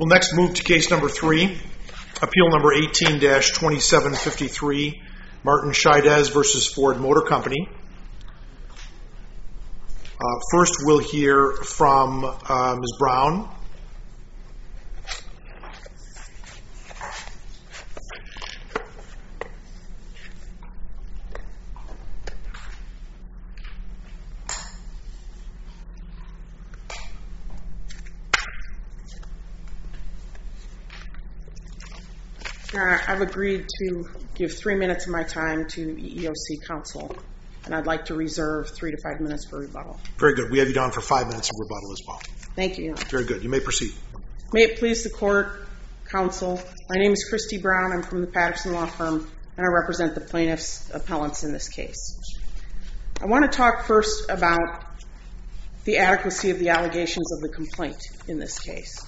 We'll next move to case number 3, appeal number 18-2753, Martin Chaidez versus Ford Motor Company. First, we'll hear from Ms. Brown. I've agreed to give 3 minutes of my time to EEOC counsel, and I'd like to reserve 3 to 5 minutes for rebuttal. Very good. We have you down for 5 minutes of rebuttal as well. Thank you, Your Honor. Very good. You may proceed. May it please the court, counsel, my name is Christy Brown. I'm from the Patterson Law Firm, and I represent the plaintiff's appellants in this case. I want to talk first about the adequacy of the allegations of the complaint in this case.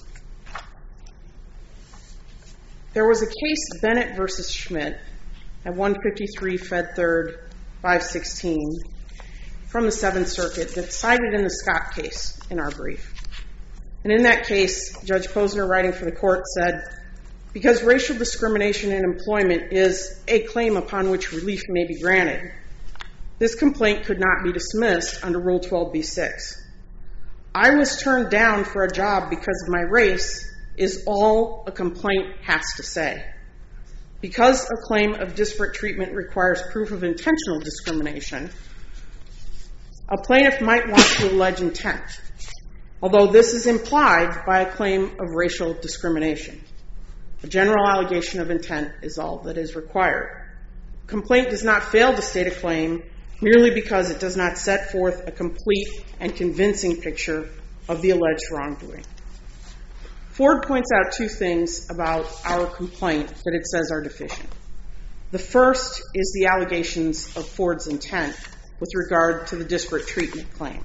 There was a case, Bennett v. Schmidt, at 153 Fed 3rd 516, from the Seventh Circuit that's cited in the Scott case in our brief. And in that case, Judge Posner, writing for the court, said, because racial discrimination in employment is a claim upon which relief may be granted, this complaint could not be dismissed under Rule 12b-6. I was turned down for a job because of my race is all a complaint has to say. Because a claim of disparate treatment requires proof of intentional discrimination, a plaintiff might want to allege intent, although this is implied by a claim of racial discrimination. A general allegation of intent is all that is required. A complaint does not fail to state a claim merely because it does not set forth a complete and convincing picture of the alleged wrongdoing. Ford points out 2 things about our complaint that it says are deficient. The first is the allegations of Ford's intent with regard to the disparate treatment claim.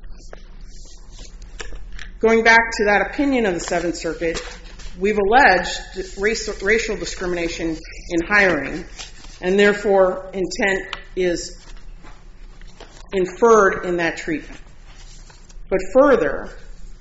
Going back to that opinion of the Seventh Circuit, we've alleged racial discrimination in hiring, and therefore intent is inferred in that treatment. But further,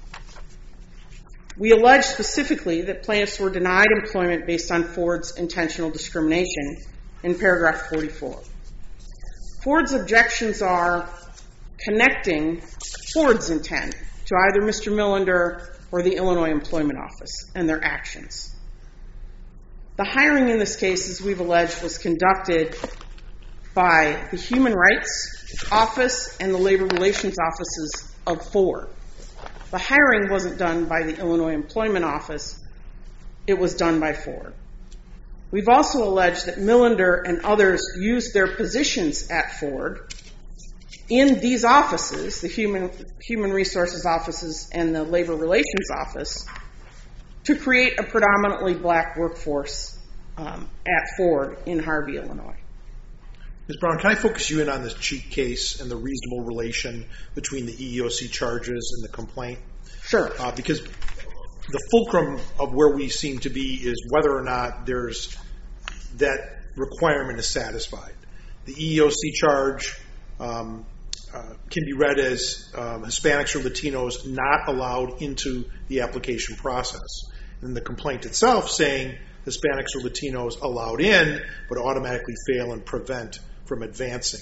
we allege specifically that plaintiffs were denied employment based on Ford's intentional discrimination in paragraph 44. Ford's objections are connecting Ford's intent to either Mr. Millender or the Illinois Employment Office and their actions. The hiring in this case, as we've alleged, was conducted by the Human Rights Office and the Labor Relations Offices of Ford. The hiring wasn't done by the Illinois Employment Office. It was done by Ford. We've also alleged that Millender and others used their positions at Ford in these offices, the Human Resources Offices and the Labor Relations Office, to create a predominantly black workforce at Ford in Harvey, Illinois. Ms. Brown, can I focus you in on this cheat case and the reasonable relation between the EEOC charges and the complaint? Sure. Because the fulcrum of where we seem to be is whether or not there's that requirement is satisfied. The EEOC charge can be read as Hispanics or Latinos not allowed into the application process. And the complaint itself saying Hispanics or Latinos allowed in, but automatically fail and prevent from advancing.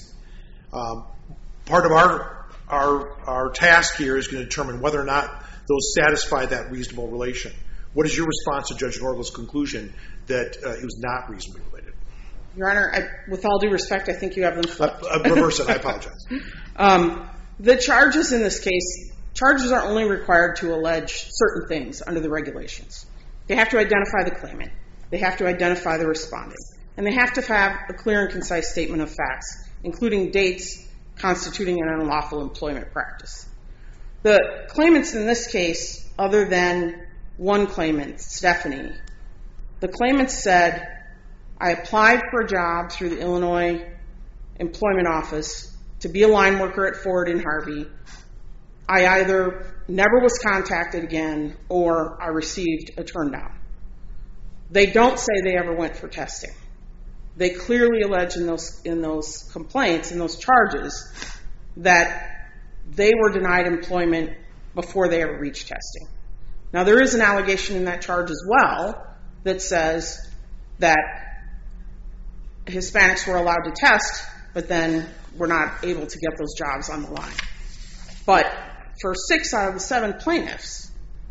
Part of our task here is going to determine whether or not those satisfy that reasonable relation. What is your response to Judge Norville's conclusion that it was not reasonably related? Your Honor, with all due respect, I think you have them flipped. Reverse it, I apologize. The charges in this case, charges are only required to allege certain things under the regulations. They have to identify the claimant. They have to identify the respondent. And they have to have a clear and concise statement of facts, including dates constituting an unlawful employment practice. The claimants in this case, other than one claimant, Stephanie, the claimant said, I applied for a job through the Illinois Employment Office to be a line worker at Ford in Harvey. I either never was contacted again or I received a turndown. They don't say they ever went for testing. They clearly allege in those complaints, in those charges, that they were denied employment before they ever reached testing. Now, there is an allegation in that charge as well that says that Hispanics were allowed to test, but then were not able to get those jobs on the line. But for 6 out of the 7 plaintiffs,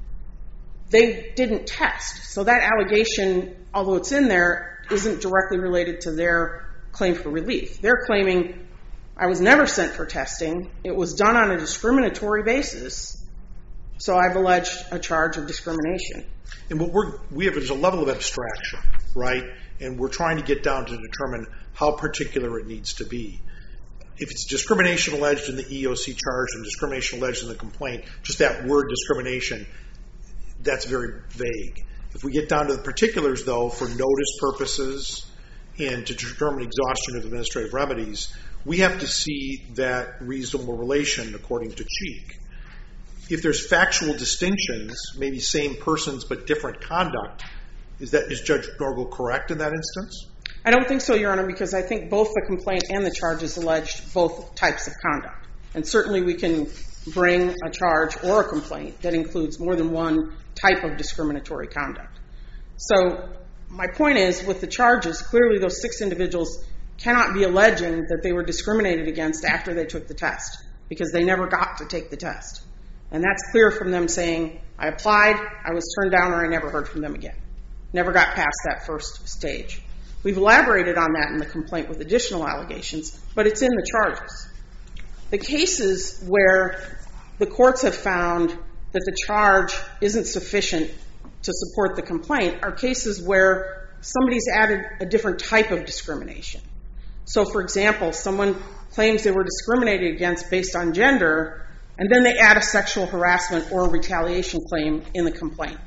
they didn't test. So that allegation, although it's in there, isn't directly related to their claim for relief. They're claiming, I was never sent for testing. It was done on a discriminatory basis. So I've alleged a charge of discrimination. And what we have is a level of abstraction, right? And we're trying to get down to determine how particular it needs to be. If it's discrimination alleged in the EEOC charge and discrimination alleged in the complaint, just that word discrimination, that's very vague. If we get down to the particulars, though, for notice purposes and to determine exhaustion of administrative remedies, we have to see that reasonable relation according to Cheek. If there's factual distinctions, maybe same persons but different conduct, is Judge Norgal correct in that instance? I don't think so, Your Honor, because I think both the complaint and the charges alleged both types of conduct. And certainly we can bring a charge or a complaint that includes more than one type of discriminatory conduct. So my point is, with the charges, clearly those 6 individuals cannot be alleging that they were discriminated against after they took the test, because they never got to take the test. And that's clear from them saying, I applied, I was turned down, or I never heard from them again. Never got past that first stage. We've elaborated on that in the complaint with additional allegations, but it's in the charges. The cases where the courts have found that the charge isn't sufficient to support the complaint are cases where somebody's added a different type of discrimination. So, for example, someone claims they were discriminated against based on gender, and then they add a sexual harassment or retaliation claim in the complaint.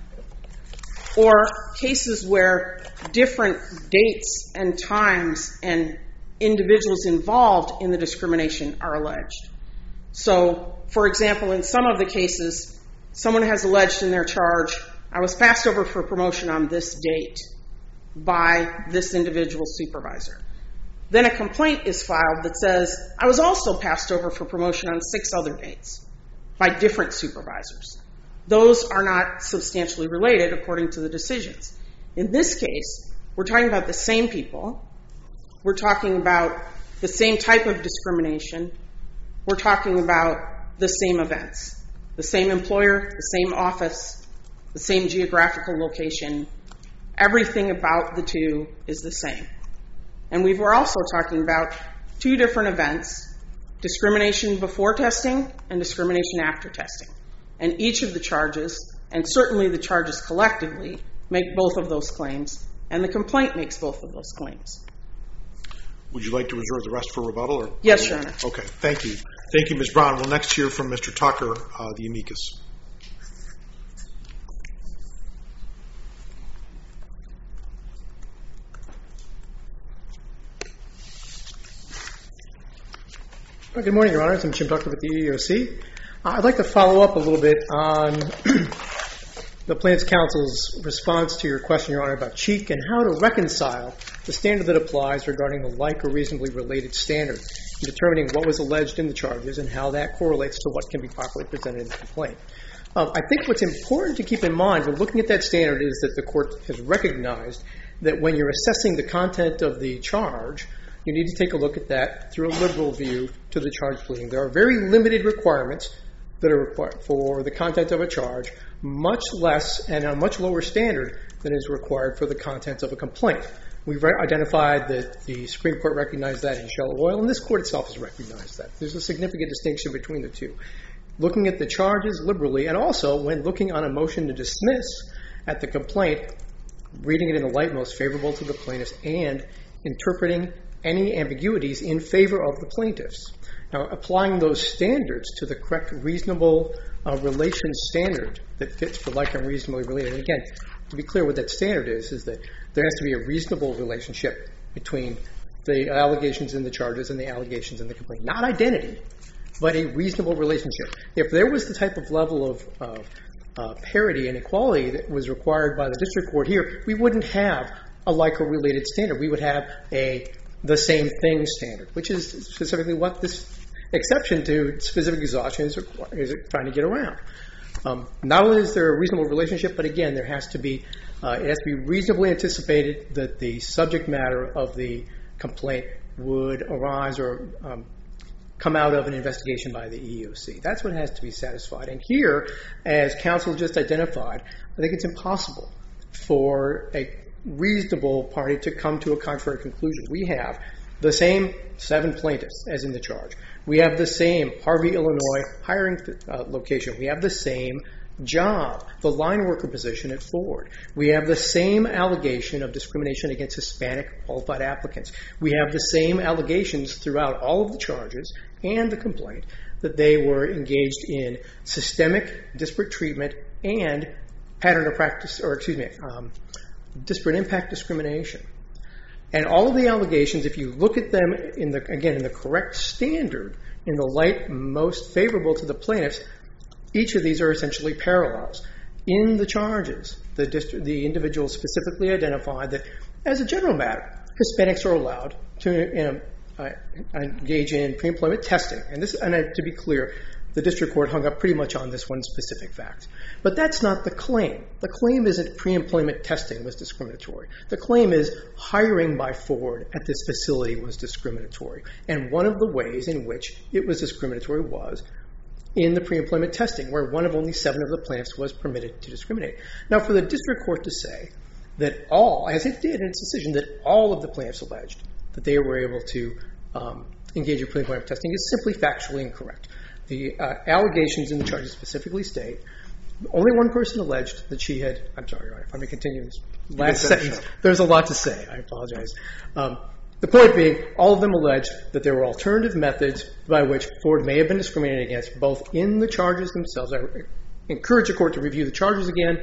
Or cases where different dates and times and individuals involved in the discrimination are alleged. So, for example, in some of the cases, someone has alleged in their charge, I was passed over for promotion on this date by this individual supervisor. Then a complaint is filed that says, I was also passed over for promotion on 6 other dates by different supervisors. Those are not substantially related according to the decisions. In this case, we're talking about the same people. We're talking about the same type of discrimination. We're talking about the same events. The same employer, the same office, the same geographical location. Everything about the two is the same. And we were also talking about 2 different events, discrimination before testing and discrimination after testing. And each of the charges, and certainly the charges collectively, make both of those claims, and the complaint makes both of those claims. Would you like to reserve the rest for rebuttal? Or? Yes, Your Honor. Okay, thank you. Thank you, Ms. Brown. We'll next hear from Mr. Tucker, the amicus. Good morning, Your Honors. I'm Jim Tucker with the EEOC. I'd like to follow up a little bit on the Plaintiffs' Counsel's response to your question, Your Honor, about Cheek and how to reconcile the standard that applies regarding the like or reasonably related standard in determining what was alleged in the charges and how that correlates to what can be properly presented in the complaint. I think what's important to keep in mind when looking at that standard is that the court has recognized that when you're assessing the content of the charge, you need to take a look at that through a liberal view to the charge pleading. There are very limited requirements that are required for the content of a charge, much less and a much lower standard than is required for the content of a complaint. We've identified that the Supreme Court recognized that in Shell Oil, and this court itself has recognized that. There's a significant distinction between the two. Looking at the charges liberally, and also when looking on a motion to dismiss at the complaint, reading it in the light most favorable to the plaintiffs and interpreting any ambiguities in favor of the plaintiffs. Now, applying those standards to the correct reasonable relation standard that fits for like and reasonably related. And again, to be clear what that standard is that there has to be a reasonable relationship between the allegations in the charges and the allegations in the complaint. Not identity, but a reasonable relationship. If there was the type of level of parity and equality that was required by the district court here, we wouldn't have a like or related standard. We would have the same thing standard, which is specifically what this exception to specific exhaustion is trying to get around. Not only is there a reasonable relationship, but again, it has to be reasonably anticipated that the subject matter of the complaint would arise or come out of an investigation by the EEOC. That's what has to be satisfied. And here, as counsel just identified, I think it's impossible for a reasonable party to come to a contrary conclusion. We have the same 7 plaintiffs as in the charge. We have the same Harvey, Illinois hiring location. We have the same job, the line worker position at Ford. We have the same allegation of discrimination against Hispanic qualified applicants. We have the same allegations throughout all of the charges and the complaint that they were engaged in systemic disparate treatment and disparate impact discrimination. And all of the allegations, if you look at them in the correct standard, in the light most favorable to the plaintiffs, each of these are essentially parallels. In the charges, the individual specifically identified that, as a general matter, Hispanics are allowed to engage in pre-employment testing. And to be clear, the district court hung up pretty much on this one specific fact. But that's not the claim. The claim isn't pre-employment testing was discriminatory. The claim is hiring by Ford at this facility was discriminatory. And one of the ways in which it was discriminatory was in the pre-employment testing, where one of only 7 of the plaintiffs was permitted to discriminate. Now, for the district court to say that as it did in its decision, that all of the plaintiffs alleged that they were able to engage in pre-employment testing is simply factually incorrect. The allegations in the charges specifically state only one person alleged that she had. I'm sorry, Your Honor, if I may continue this last sentence. There's a lot to say. I apologize. The point being, all of them alleged that there were alternative methods by which Ford may have been discriminated against, both in the charges themselves. I encourage the court to review the charges again,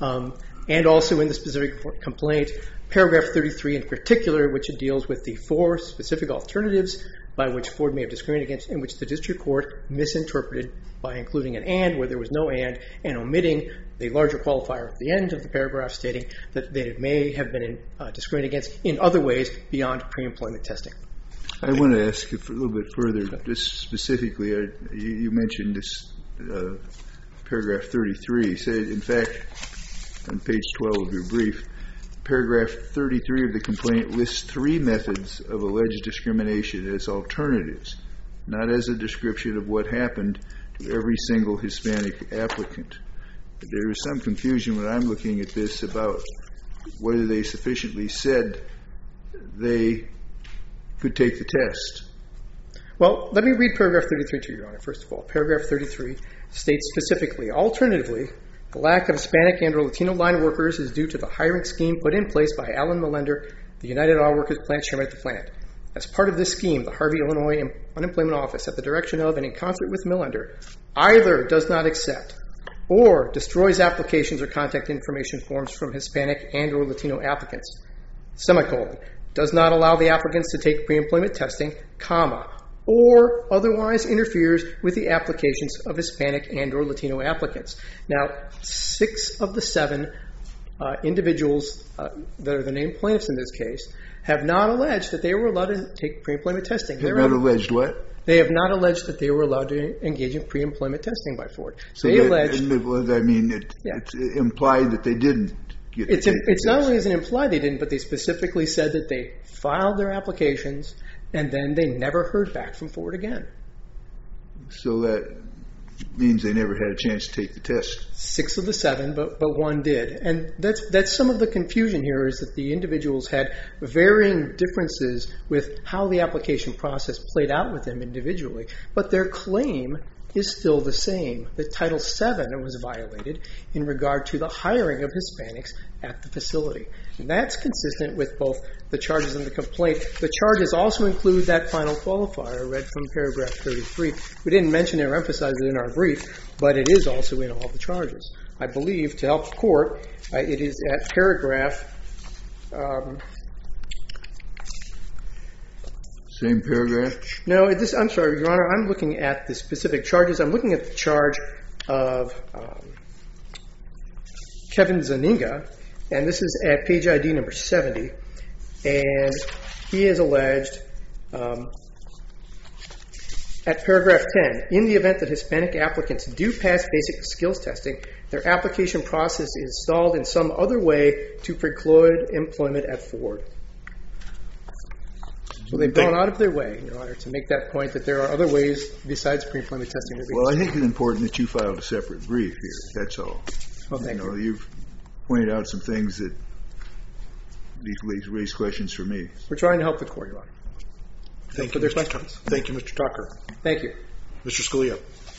and also in the specific complaint. Paragraph 33 in particular, which deals with the 4 specific alternatives by which Ford may have discriminated against, in which the district court misinterpreted by including an and where there was no and omitting the larger qualifier at the end of the paragraph stating that they may have been discriminated against in other ways beyond pre-employment testing. I want to ask you a little bit further, just specifically, you mentioned this paragraph 33. Said, in fact, on page 12 of your brief, paragraph 33 of the complaint lists 3 methods of alleged discrimination as alternatives, not as a description of what happened to every single Hispanic applicant. There is some confusion when I'm looking at this about whether they sufficiently said they could take the test. Well, let me read paragraph 33 to you, Your Honor, first of all. Paragraph 33 states specifically, alternatively, the lack of Hispanic and or Latino line workers is due to the hiring scheme put in place by Alan Melender, the United Auto Workers plant chairman at the plant. As part of this scheme, the Harvey, Illinois Unemployment Office, at the direction of and in concert with Melender, either does not accept or destroys applications or contact information forms from Hispanic and or Latino applicants, semicolon, does not allow the applicants to take pre-employment testing, comma, or otherwise interferes with the applications of Hispanic and or Latino applicants. Now, 6 of the 7 individuals that are the named plaintiffs in this case have not alleged that they were allowed to take pre-employment testing. Have not alleged what? They have not alleged that they were allowed to engage in pre-employment testing by Ford. So it's implied that they didn't get to take the It's not only as an implied they didn't, but they specifically said that they filed their applications and then they never heard back from Ford again. So that means they never had a chance to take the test. 6 of the 7, but 1 did. And that's some of the confusion here, is that the individuals had varying differences with how the application process played out with them individually. But their claim is still the same, that Title VII was violated in regard to the hiring of Hispanics at the facility. And that's consistent with both the charges and the complaint. The charges also include that final qualifier read from paragraph 33. We didn't mention it or emphasize it in our brief, but it is also in all the charges. I believe, to help the court, it is at paragraph... Same paragraph? No, I'm sorry, Your Honor. I'm looking at the specific charges. I'm looking at the charge of Kevin Zaninga, and this is at page ID number 70. And he has alleged at paragraph 10, in the event that Hispanic applicants do pass basic skills testing, their application process is stalled in some other way to preclude employment at Ford. So they've gone out of their way, Your Honor, to make that point that there are other ways besides pre-employment testing. Well, I think it's important that you filed a separate brief here. That's all. Well, thank you. You've pointed out some things that these raise questions for me. We're trying to help the court, Your Honor. Thank you, Mr. Tucker. Thank you. Mr. Scalia.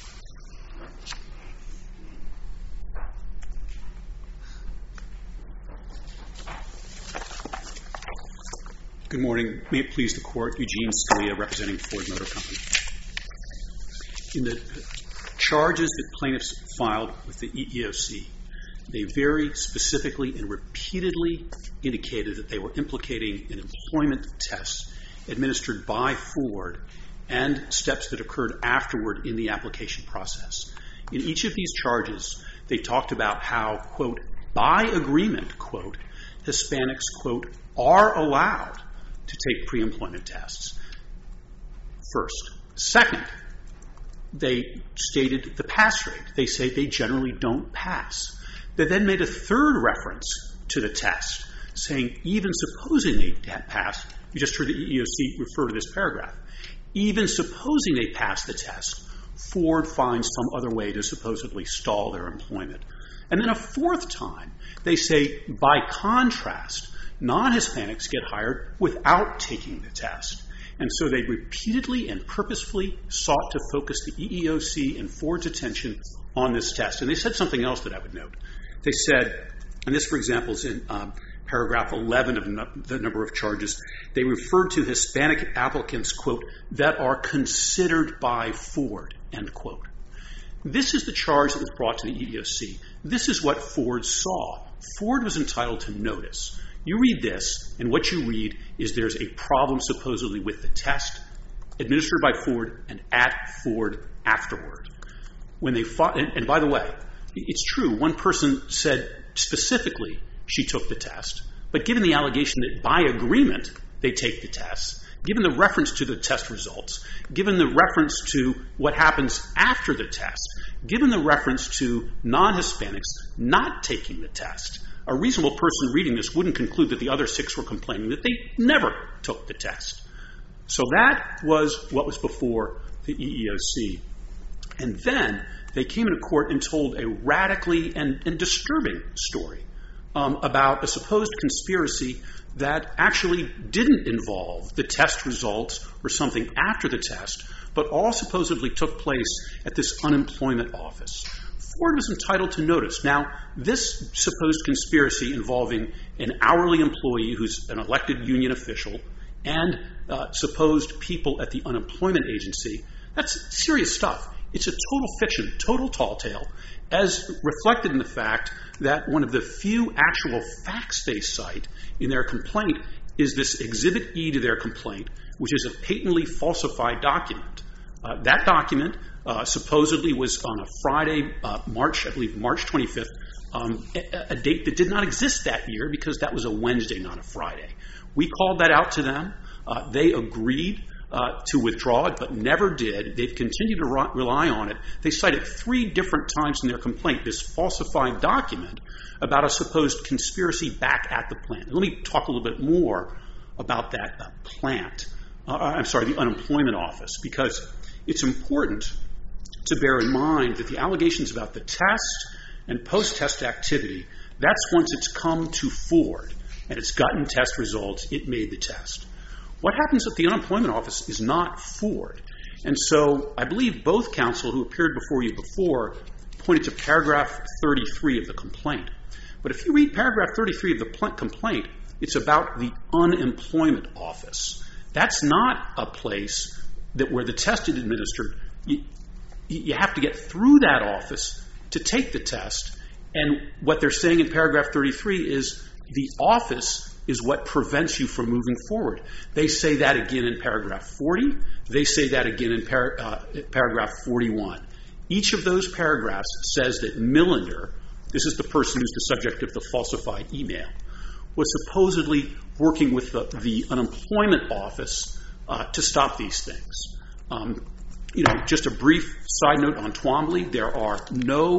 Good morning. May it please the Court, Eugene Scalia representing Ford Motor Company. In the charges that plaintiffs filed with the EEOC, they very specifically and repeatedly indicated that they were implicating an employment test administered by Ford and steps that occurred afterward in the application process. In each of these charges, they talked about how, quote, by agreement, quote, Hispanics, quote, are allowed to take pre-employment tests. First. Second, they stated the pass rate. They say they generally don't pass. They then made a third reference to the test, saying even supposing they pass, you just heard the EEOC refer to this paragraph, even supposing they pass the test, Ford finds some other way to supposedly stall their employment. And then a fourth time, they say, by contrast, non-Hispanics get hired without taking the test. And so they repeatedly and purposefully sought to focus the EEOC and Ford's attention on this test. And they said something else that I would note. They said, and this, for example, is in paragraph 11 of the number of charges, they referred to Hispanic applicants, quote, that are considered by Ford, end quote. This is the charge that was brought to the EEOC. This is what Ford saw. Ford was entitled to notice. You read this, and what you read is there's a problem supposedly with the test administered by Ford and at Ford afterward. When they fought, and by the way, it's true, one person said specifically she took the test, but given the allegation that by agreement they take the test, given the reference to the test results, given the reference to what happens after the test, given the reference to non-Hispanics not taking the test, a reasonable person reading this wouldn't conclude that the other 6 were complaining that they never took the test. So that was what was before the EEOC. And then they came into court and told a radically and disturbing story about a supposed conspiracy that actually didn't involve the test results or something after the test, but all supposedly took place at this unemployment office. Ford was entitled to notice. Now, this supposed conspiracy involving an hourly employee who's an elected union official and supposed people at the unemployment agency, that's serious stuff. It's a total fiction, total tall tale, as reflected in the fact that one of the few actual facts they cite in their complaint is this Exhibit E to their complaint, which is a patently falsified document. That document supposedly was on a Friday, March 25th, a date that did not exist that year because that was a Wednesday, not a Friday. We called that out to them. They agreed to withdraw it, but never did. They've continued to rely on it. They cited 3 different times in their complaint this falsified document about a supposed conspiracy back at the plant. Let me talk a little bit more about that the unemployment office, because it's important to bear in mind that the allegations about the test and post-test activity, that's once it's come to Ford and it's gotten test results, it made the test. What happens at the unemployment office is not Ford. And so I believe both counsel who appeared before you before pointed to paragraph 33 of the complaint. But if you read paragraph 33 of the complaint, it's about the unemployment office. That's not a place where the test is administered. You have to get through that office to take the test. And what they're saying in paragraph 33 is the office is what prevents you from moving forward. They say that again in paragraph 40. They say that again in paragraph 41. Each of those paragraphs says that Millender, this is the person who's the subject of the falsified email, was supposedly working with the unemployment office to stop these things. just a brief side note on Twombly. There are no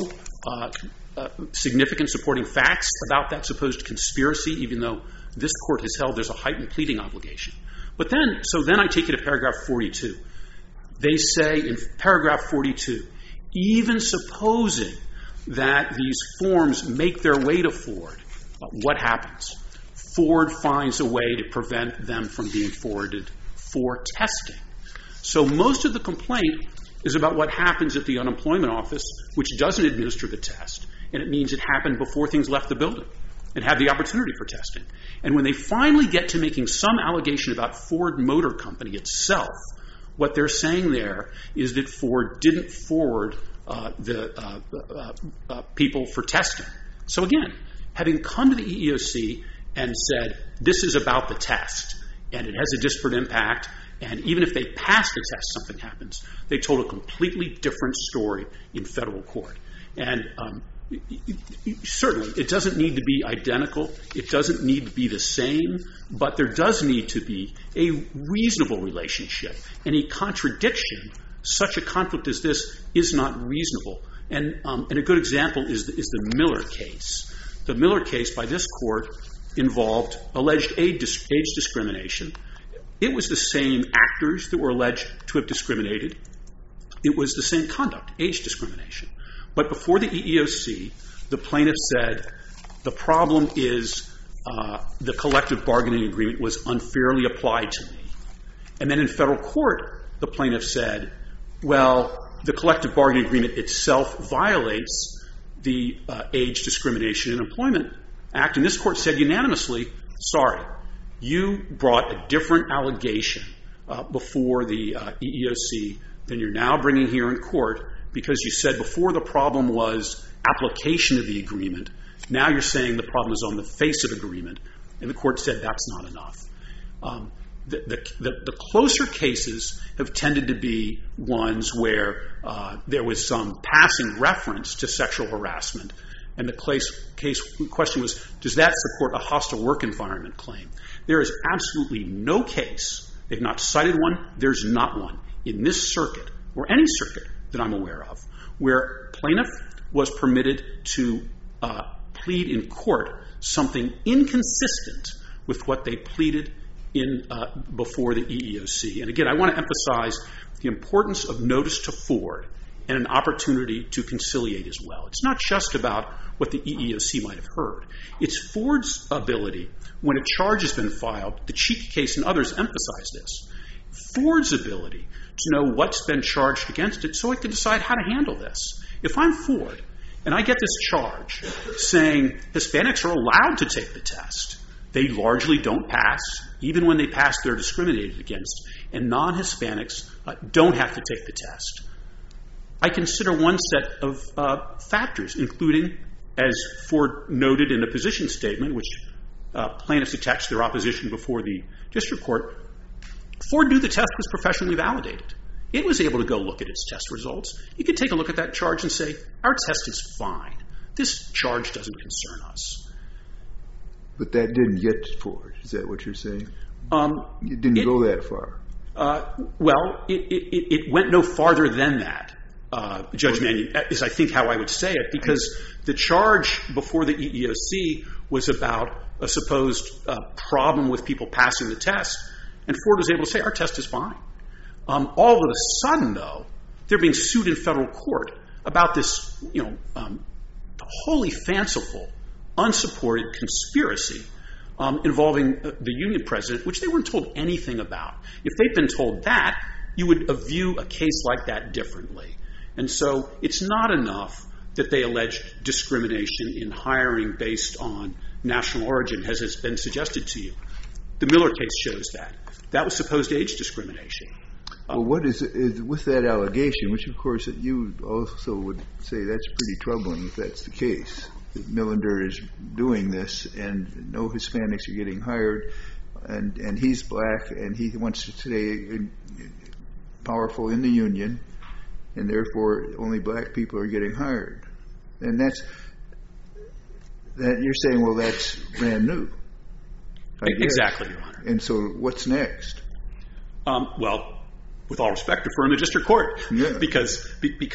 significant supporting facts about that supposed conspiracy, even though this court has held there's a heightened pleading obligation. But then I take you to paragraph 42. They say in paragraph 42, even supposing that these forms make their way to Ford, what happens? Ford finds a way to prevent them from being forwarded for testing. So most of the complaint is about what happens at the unemployment office, which doesn't administer the test, and it means it happened before things left the building and had the opportunity for testing. And when they finally get to making some allegation about Ford Motor Company itself, what they're saying there is that Ford didn't forward the people for testing. So again, having come to the EEOC and said, this is about the test, and it has a disparate impact, and even if they pass the test, something happens, they told a completely different story in federal court. And certainly, it doesn't need to be identical. It doesn't need to be the same. But there does need to be a reasonable relationship. Any contradiction, such a conflict as this, is not reasonable. And a good example is the Miller case. The Miller case by this court involved alleged age discrimination. It was the same actors that were alleged to have discriminated. It was the same conduct, age discrimination. But before the EEOC, the plaintiff said, the problem is the collective bargaining agreement was unfairly applied to me. And then in federal court, the plaintiff said, well, the collective bargaining agreement itself violates the Age Discrimination in Employment Act. And this court said unanimously, sorry, you brought a different allegation before the EEOC than you're now bringing here in court, because you said before the problem was application of the agreement. Now you're saying the problem is on the face of agreement. And the court said that's not enough. The closer cases have tended to be ones where there was some passing reference to sexual harassment. And the question was, does that support a hostile work environment claim? There is absolutely no case. They've not cited one. There's not one in this circuit or any circuit that I'm aware of where plaintiff was permitted to plead in court something inconsistent with what they pleaded in before the EEOC. And again, I want to emphasize the importance of notice to Ford and an opportunity to conciliate as well. It's not just about what the EEOC might have heard. It's Ford's ability, when a charge has been filed, the Cheek case and others emphasize this, Ford's ability to know what's been charged against it so it can decide how to handle this. If I'm Ford and I get this charge saying Hispanics are allowed to take the test, they largely don't pass. Even when they pass, they're discriminated against. And non-Hispanics don't have to take the test. I consider one set of factors, including, as Ford noted in a position statement, which plaintiffs attached their opposition before the district court, Ford knew the test was professionally validated. It was able to go look at its test results. You could take a look at that charge and say, our test is fine. This charge doesn't concern us. But that didn't get to Ford. Is that what you're saying? It didn't go that far. Well, it went no farther than that, Judge Mannion, is I think how I would say it, because the charge before the EEOC was about a supposed problem with people passing the test, and Ford was able to say, our test is fine. All of a sudden, though, they're being sued in federal court about this, wholly fanciful, unsupported conspiracy involving the union president, which they weren't told anything about. If they'd been told that, you would view a case like that differently. And so it's not enough that they alleged discrimination in hiring based on national origin, as has been suggested to you. The Miller case shows that. That was supposed age discrimination. Well, what is with that allegation, which of course you also would say that's pretty troubling if that's the case, that Millender is doing this and no Hispanics are getting hired, and he's black and he wants to stay powerful in the union, and therefore only black people are getting hired. And that you're saying, well, that's brand new. Exactly, Your Honor. And so what's next? Well, with all respect, affirm the district court. Yeah. Because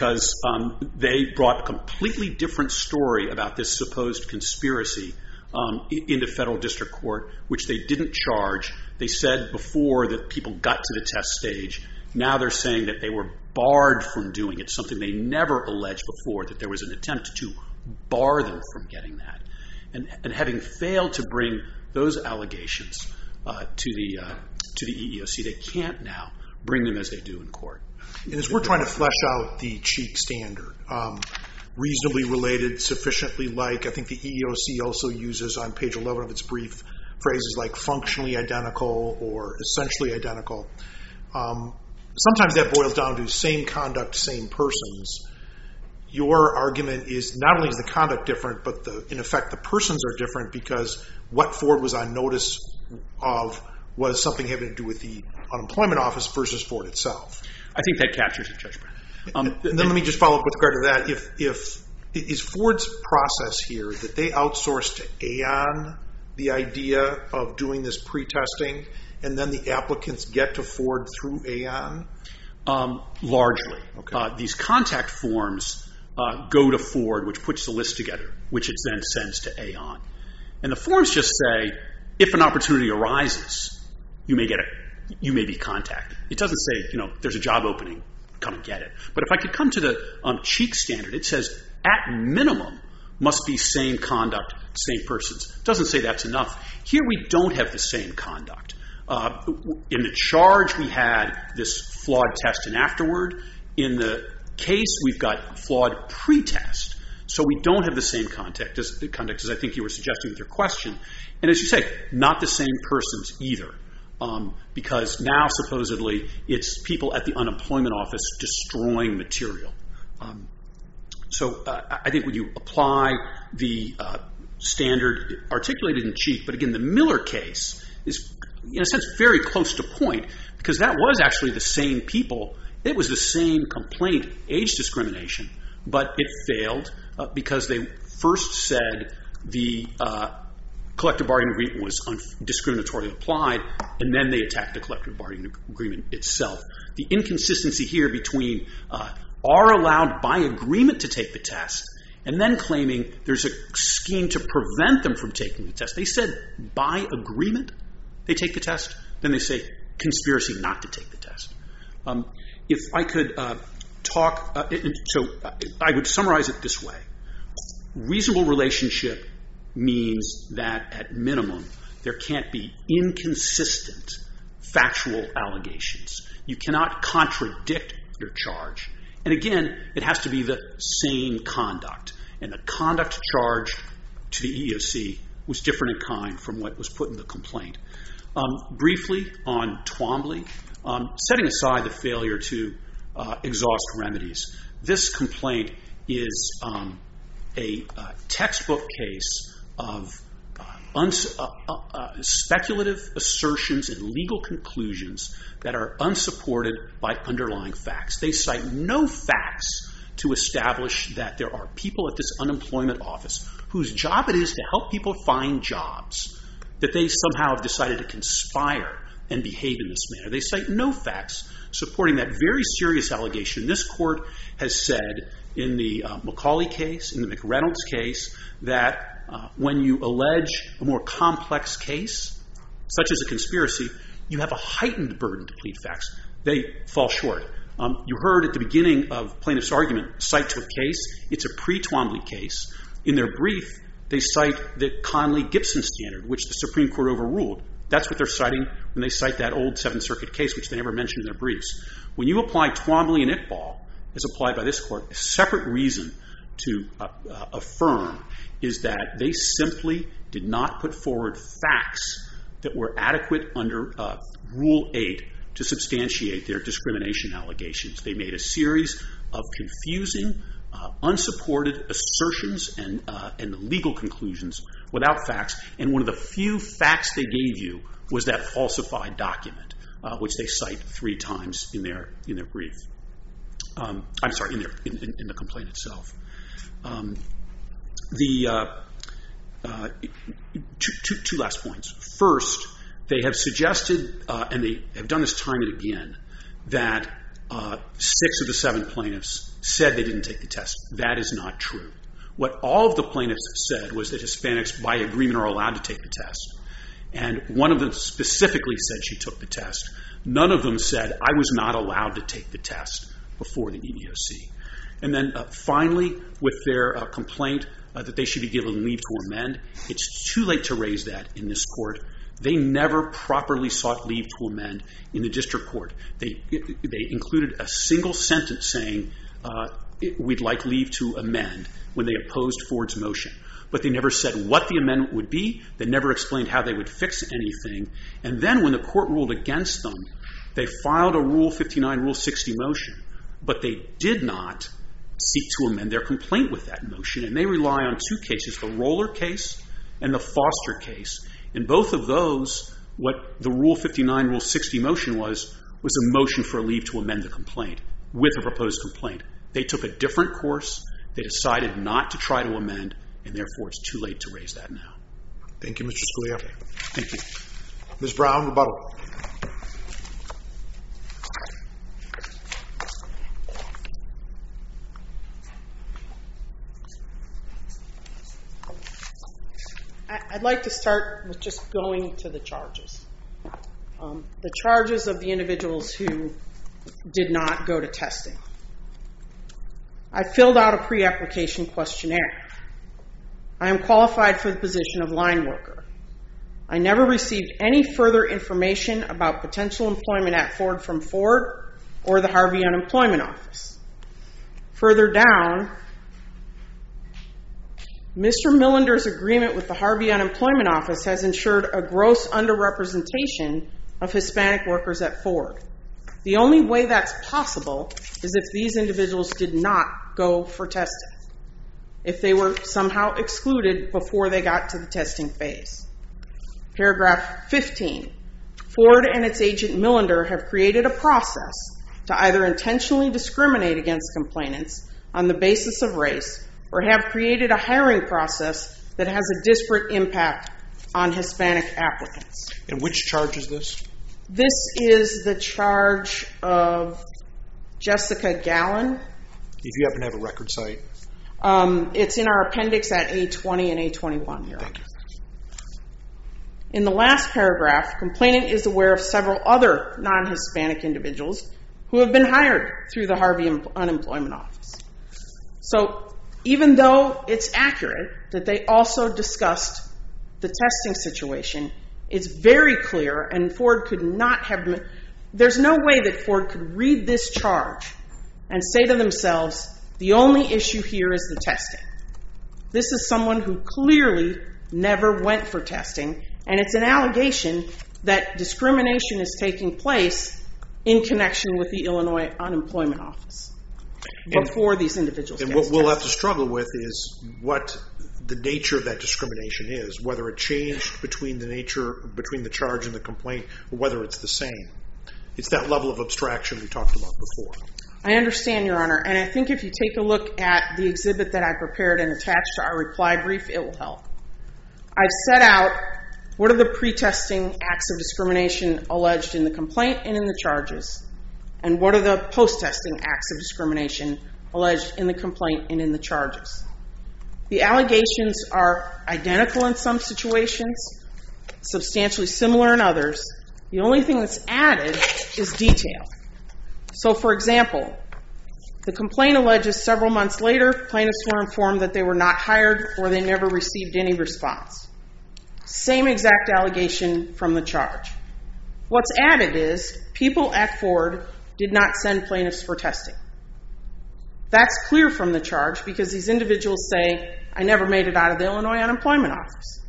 they brought a completely different story about this supposed conspiracy into federal district court, which they didn't charge. They said before that people got to the test stage. Now they're saying that they were barred from doing it, something they never alleged before, that there was an attempt to bar them from getting that. And having failed to bring those allegations to the EEOC, they can't now bring them as they do in court. And as we're trying to flesh out the Cheek standard, reasonably related, sufficiently like, I think the EEOC also uses on page 11 of its brief phrases like functionally identical or essentially identical. Sometimes that boils down to same conduct, same persons. Your argument is not only is the conduct different, but in effect the persons are different because what Ford was on notice of was something having to do with the unemployment office versus Ford itself. I think that captures it, Judge Brown. And then let me just follow up with regard to that. Is Ford's process here that they outsourced to Aon the idea of doing this pre-testing, and then the applicants get to Ford through Aon? Largely. Okay. These contact forms go to Ford, which puts the list together, which it then sends to Aon. And the forms just say, if an opportunity arises, you may be contacted. It doesn't say, there's a job opening, come and get it. But if I could come to the Cheek standard, it says, at minimum, must be same conduct, same persons. It doesn't say that's enough. Here we don't have the same conduct. In the charge, we had this flawed test and afterward. In the case, we've got flawed pre-test. So we don't have the same conduct as I think you were suggesting with your question. And as you say, not the same persons either. Because now supposedly it's people at the unemployment office destroying material. So I think when you apply the standard articulated in Cheek, but again the Miller case is in a sense very close to point because that was actually the same people. It was the same complaint, age discrimination, but it failed because they first said the collective bargaining agreement was discriminatorily applied, and then they attacked the collective bargaining agreement itself. The inconsistency here between are allowed by agreement to take the test and then claiming there's a scheme to prevent them from taking the test. They said by agreement they take the test, then they say conspiracy not to take the test. If I could talk, so I would summarize it this way. Reasonable relationship means that at minimum there can't be inconsistent factual allegations. You cannot contradict your charge. And again, it has to be the same conduct. And the conduct charged to the EEOC was different in kind from what was put in the complaint. Briefly on Twombly, setting aside the failure to exhaust remedies, this complaint is a textbook case of speculative assertions and legal conclusions that are unsupported by underlying facts. They cite no facts to establish that there are people at this unemployment office whose job it is to help people find jobs, that they somehow have decided to conspire and behave in this manner. They cite no facts supporting that very serious allegation. This court has said in the McCauley case, in the McReynolds case, that when you allege a more complex case, such as a conspiracy, you have a heightened burden to plead facts. They fall short. You heard at the beginning of plaintiff's argument cite to a case. It's a pre-Twombly case. In their brief, they cite the Conley-Gibson standard, which the Supreme Court overruled. That's what they're citing when they cite that old Seventh Circuit case, which they never mentioned in their briefs. When you apply Twombly and Iqbal, as applied by this court, a separate reason to affirm is that they simply did not put forward facts that were adequate under Rule 8 to substantiate their discrimination allegations. They made a series of confusing, unsupported assertions and legal conclusions without facts, and one of the few facts they gave you was that falsified document, which they cite 3 times in their brief. I'm sorry, in the complaint itself. Two last points. First, they have suggested, and they have done this time and again, that 6 of the 7 plaintiffs said they didn't take the test. That is not true. What all of the plaintiffs said was that Hispanics, by agreement, are allowed to take the test. And one of them specifically said she took the test. None of them said, I was not allowed to take the test before the EEOC. And then finally, with their complaint that they should be given leave to amend, it's too late to raise that in this court. They never properly sought leave to amend in the district court. They included a single sentence saying, we'd like leave to amend when they opposed Ford's motion. But they never said what the amendment would be. They never explained how they would fix anything. And then when the court ruled against them, they filed a Rule 59, Rule 60 motion. But they did not seek to amend their complaint with that motion. And they rely on 2 cases, the Roller case and the Foster case. In both of those, what the Rule 59, Rule 60 motion was a motion for a leave to amend the complaint with a proposed complaint. They took a different course. They decided not to try to amend, and therefore it's too late to raise that now. Thank you, Mr. Scalia. Thank you. Ms. Brown, rebuttal. I'd like to start with just going to the charges. The charges of the individuals who did not go to testing. I filled out a pre-application questionnaire. I am qualified for the position of line worker. I never received any further information about potential employment at Ford from Ford or the Harvey Unemployment Office. Further down, Mr. Millender's agreement with the Harvey Unemployment Office has ensured a gross underrepresentation of Hispanic workers at Ford. The only way that's possible is if these individuals did not go for testing, if they were somehow excluded before they got to the testing phase. Paragraph 15. Ford and its agent Millender have created a process to either intentionally discriminate against complainants on the basis of race or have created a hiring process that has a disparate impact on Hispanic applicants. And which charge is this? This is the charge of Jessica Gallen. If you happen to have a record site. It's in our appendix at A20 and A21 here. Thank you. In the last paragraph, complainant is aware of several other non-Hispanic individuals who have been hired through the Harvey Unemployment Office. So even though it's accurate that they also discussed the testing situation, it's very clear, and Ford could not have, there's no way that Ford could read this charge and say to themselves, the only issue here is the testing. This is someone who clearly never went for testing, and it's an allegation that discrimination is taking place in connection with the Illinois Unemployment Office before these individuals get tested. And what we'll have to struggle with is what the nature of that discrimination is, whether it changed between the charge and the complaint, or whether it's the same. It's that level of abstraction we talked about before. I understand, Your Honor, and I think if you take a look at the exhibit that I prepared and attached to our reply brief, it will help. I've set out what are the pre-testing acts of discrimination alleged in the complaint and in the charges, and what are the post-testing acts of discrimination alleged in the complaint and in the charges. The allegations are identical in some situations, substantially similar in others. The only thing that's added is detail. So, for example, the complaint alleges several months later, plaintiffs were informed that they were not hired or they never received any response. Same exact allegation from the charge. What's added is people at Ford did not send plaintiffs for testing. That's clear from the charge because these individuals say, I never made it out of the Illinois Unemployment Office.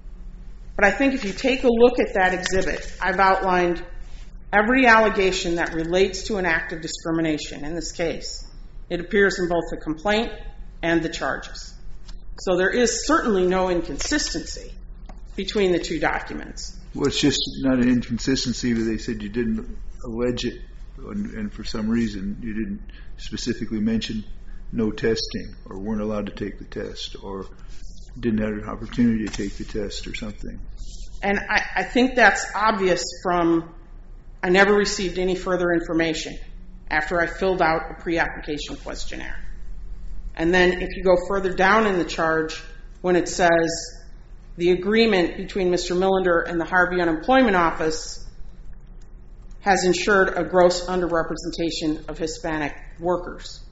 But I think if you take a look at that exhibit, I've outlined every allegation that relates to an act of discrimination in this case. It appears in both the complaint and the charges. So there is certainly no inconsistency between the two documents. Well, it's just not an inconsistency, but they said you didn't allege it, and for some reason you didn't specifically mention no testing, or weren't allowed to take the test, or didn't have an opportunity to take the test or something. And I think that's obvious from I never received any further information after I filled out a pre-application questionnaire. And then if you go further down in the charge, when it says the agreement between Mr. Millender and the Harvey Unemployment Office has ensured a gross underrepresentation of Hispanic workers.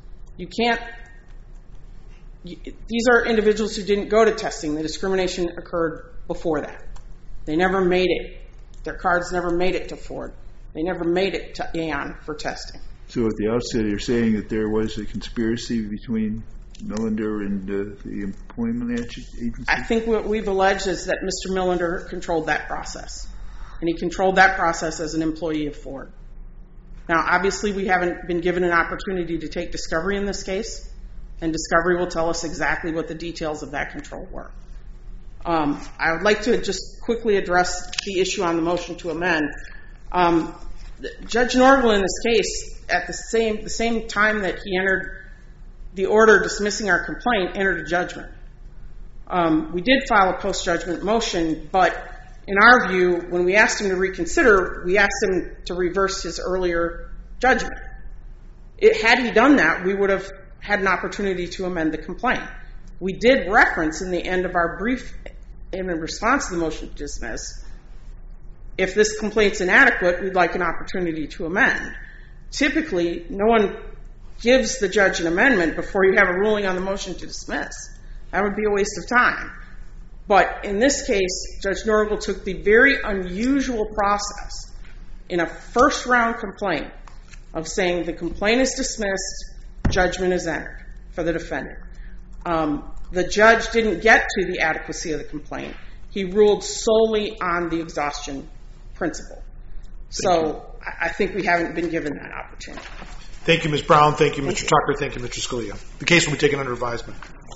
These are individuals who didn't go to testing. The discrimination occurred before that. They never made it. Their cards never made it to Ford. They never made it to Aon for testing. So at the outset, you're saying that there was a conspiracy between Millender and the employment agency? I think what we've alleged is that Mr. Millender controlled that process. And he controlled that process as an employee of Ford. Now, obviously, we haven't been given an opportunity to take discovery in this case, and discovery will tell us exactly what the details of that control were. I would like to just quickly address the issue on the motion to amend. Judge Norgal in this case, at the same time that he entered the order dismissing our complaint, entered a judgment. We did file a post-judgment motion, but in our view, when we asked him to reconsider, we asked him to reverse his earlier judgment. Had he done that, we would have had an opportunity to amend the complaint. We did reference in the end of our brief in response to the motion to dismiss, if this complaint's inadequate, we'd like an opportunity to amend. Typically, no one gives the judge an amendment before you have a ruling on the motion to dismiss. That would be a waste of time. But in this case, Judge Norgal took the very unusual process in a first-round complaint of saying the complaint is dismissed, judgment is entered for the defendant. The judge didn't get to the adequacy of the complaint. He ruled solely on the exhaustion principle. So I think we haven't been given that opportunity. Thank you, Ms. Brown. Thank you, Mr. Tucker. Thank you, Mr. Scalia. The case will be taken under advisement.